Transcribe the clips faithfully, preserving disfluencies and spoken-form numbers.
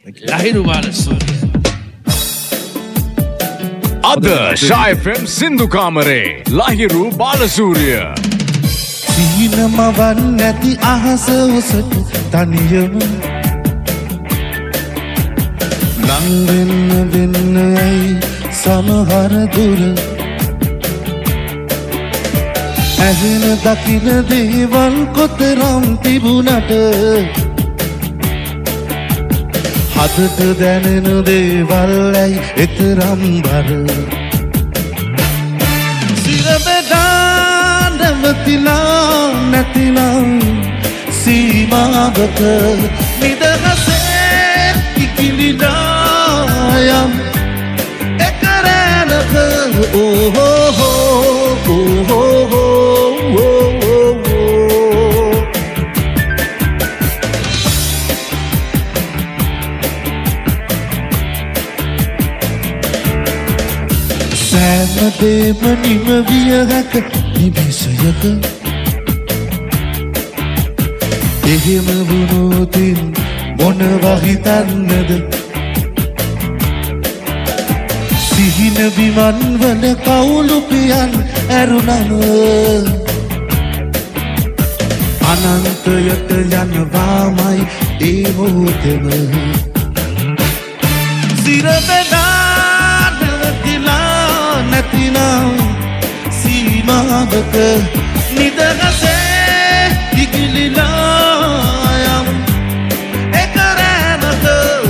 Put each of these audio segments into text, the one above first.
ලහිරු බාලසූරිය. අද ෂා F M සින්දු කාමරේ ලහිරු බාලසූරිය. සීනම වන් නැති අහස ඔසට තනියම ලං වෙන්න වෙන්න ඇයි සමහර දුර ඇහෙන දකින දේවල් කොතරම් තිබුණට හදට දැනෙන දේවල් ඇයි එතරම් බර සිරබෙදා නැවතිලා නැතිනම් සීමාවක නිදහසේ ඉකිලිලා යම් එකරැනක ඕහෝ ඕහෝ සෑමදේම නිමවිය හැක නිබිසයක එහෙම වුණොතින් මොනවා හිතන්නද සිහින විමන් වල කවුළු පියන් ඇරුණම අනන්තයට යනවාමයි ඒ මොහොතම සිරබෙදා නැවතිලා නැතිනම් සීමාවක නිදහසේ ඉකිලිලා යම් එකරැනක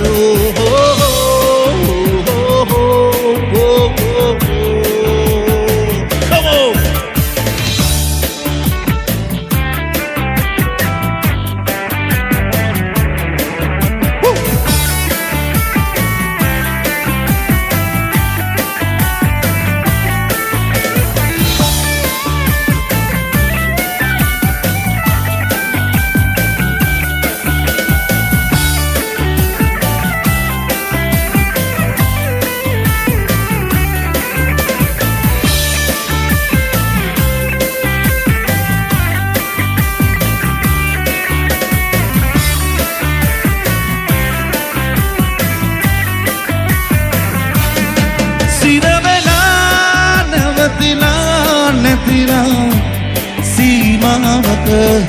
සීමාවක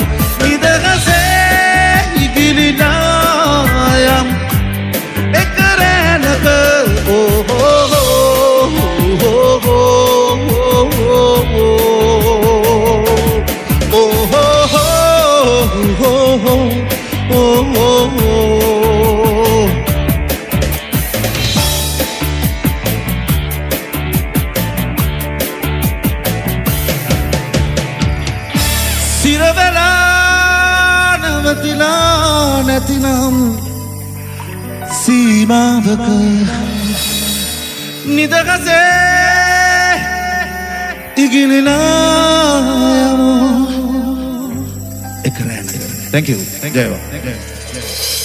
නිදහසේ ඉකිලිලා යම් එකරැනක සිරවෙලා නැවතිලා නැතිනම් සීමාවක නිදහසේ ඉගිලිලා යමු එකරැනක. Thank you. Thank you. Jai Baba.